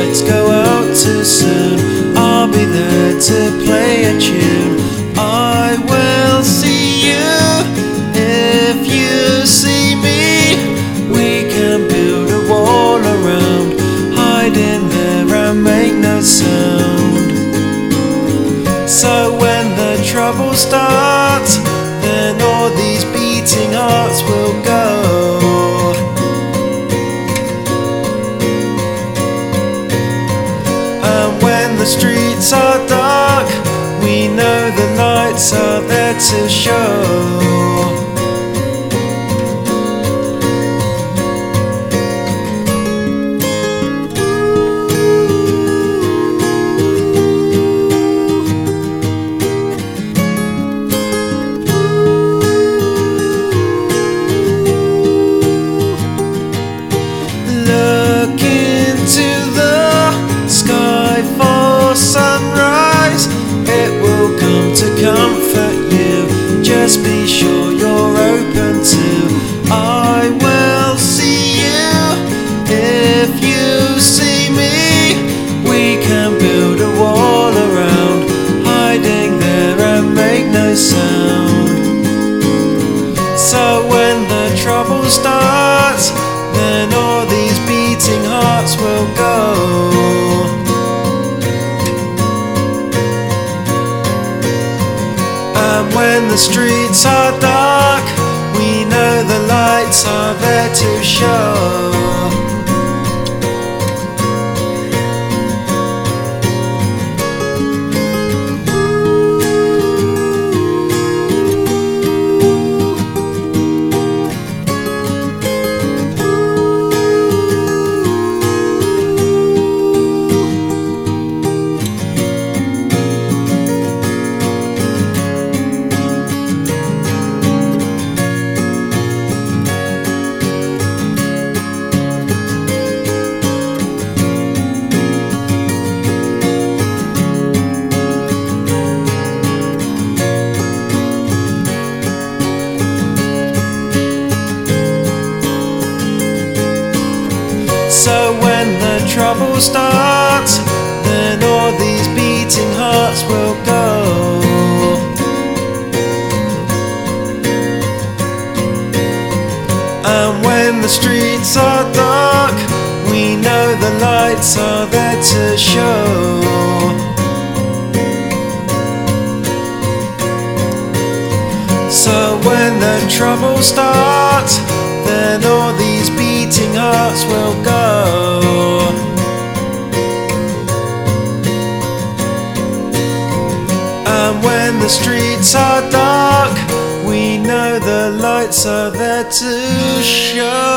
lights go out too soon, I'll be there to play a tune. I will see you if you see me. We can build a wall around, hide in there and make no sound. So when the trouble starts, then all these beating hearts will go. And when the streets are dark, we know the lights are there to show. Look into the sky for sunrise, it will come to comfort you. Just be sure you're open to. I will see you if you see me. We can build a wall around, hiding there and make no sound. So when the trouble starts, then all these beating hearts will go. And when the streets are dark, we know the lights are there to show. So when the trouble starts, then all these beating hearts will go. And when the streets are dark, we know the lights are there to show. So when the trouble starts, then all these beating hearts will go. And when the streets are dark, we know the lights are there to show.